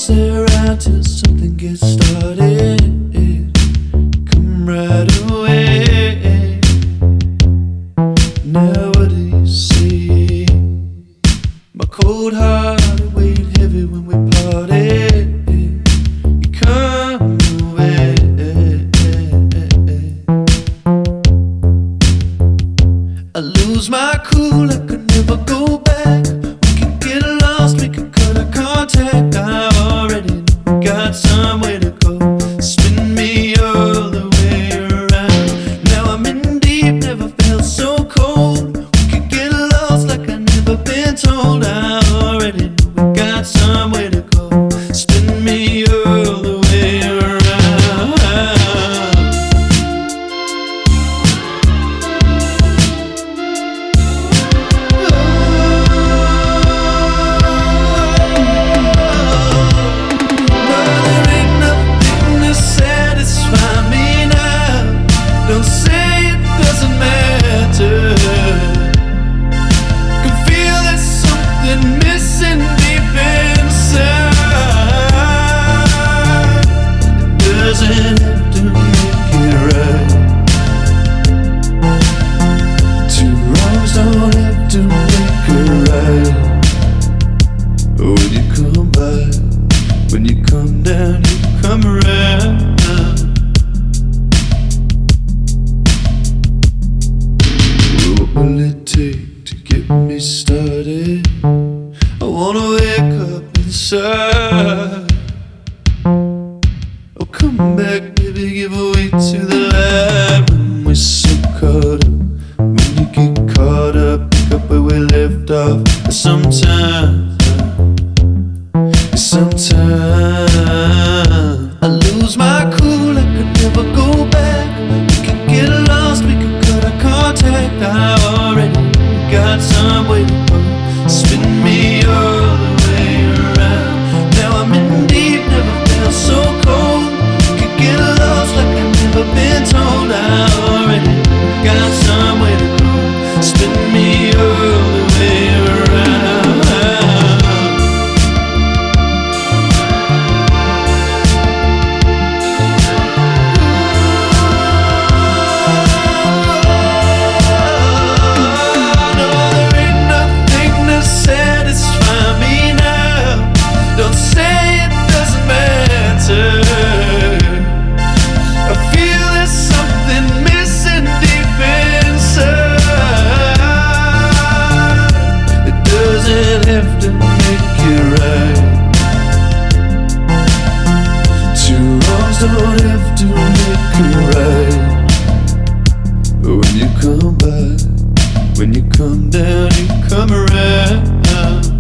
stay around till something gets started. Come right away. Now what do you see? My cold heart weighed heavy when we parted. You come away. I lose my cool, I could never go back. We could get lost, we could cut our contact. I already know we got somewhere to go. Spin me all the way around. Now I'm in deep, never felt so cold. We could get lost like I never been told. I already know we got somewhere to go. Spin me all the way around. Don't say it doesn't matter. Can feel there's something missing deep inside. It doesn't have to make it right. Two wrongs don't have to make it right. When you come by, when you come down, you come around. What will it take to get me started? I wanna wake up inside. Oh, come back, baby, give way to the light. When we're so caught up, when you get caught up, pick up where we left off. Sometimes I lose my cool, I could never go back. We could get lost, we could cut our contact. I already got somewhere to go. Spin me all the way around. Now I'm in deep, never felt so cold. Could get lost like I've never been told. I already got somewhere to go. Spin me all the way around. Have to make it right. Two wrongs don't have to make it right. When you come by, when you come down, you come around.